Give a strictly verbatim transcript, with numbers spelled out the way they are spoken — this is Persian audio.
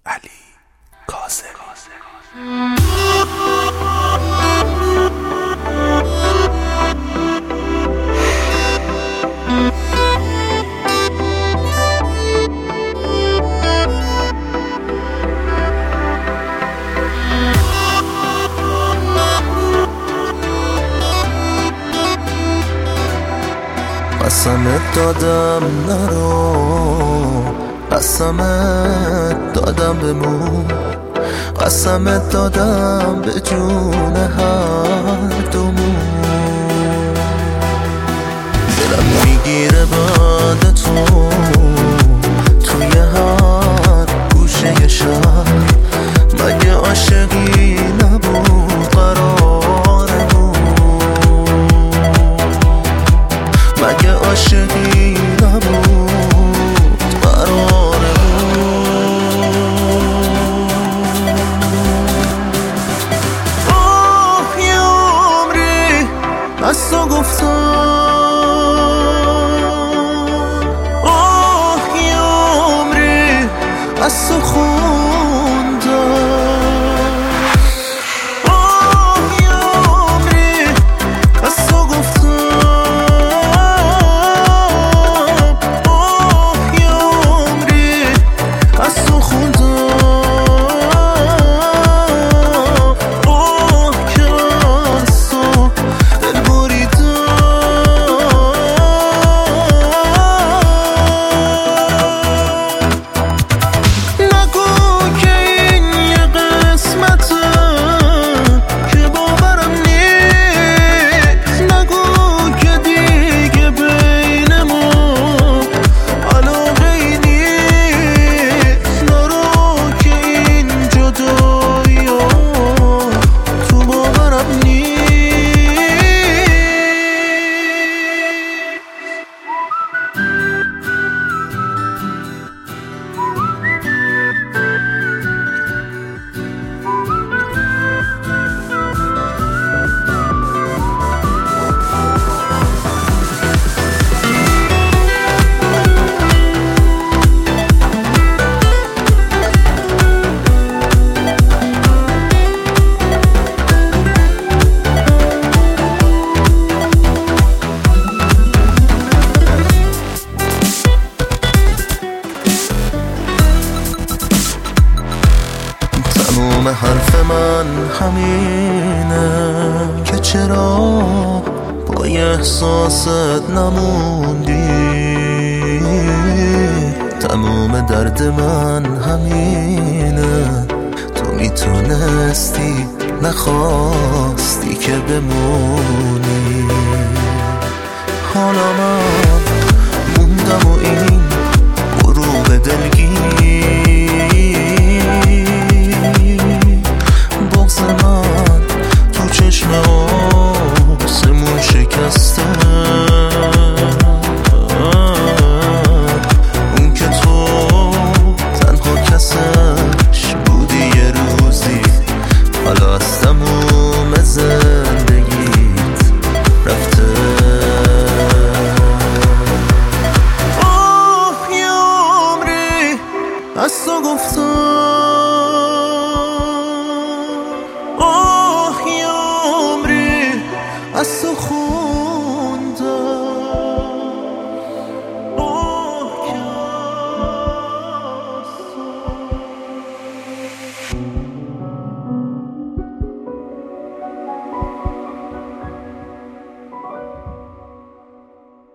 علی کاظمی. قسمت دادم نرو، قسمت دادم بمون، قسمت دادم به جون هر دومون. دلم میگیره بعد تو توی هر گوشه شهر، مگه عاشقی نبود قرارمون، مگه عاشقی نبود قرارمون. آه یه عمری از تو گفتم، آه یه عمری از تو خوندم، آه یه عمری از تو گفتم، تموم حرف من همینه که چرا با احساست نموندی. تموم درد من همینه، تو میتونستی نخواستی که بمونی. حالا من موندم و این غروب دلگیر، بغض من تو چشم آسمون شکسته. اون که تو تنها کسش بودی یه روزی، حالا از تموم زندگیت رفته. آه یه عمری از تو گفتم،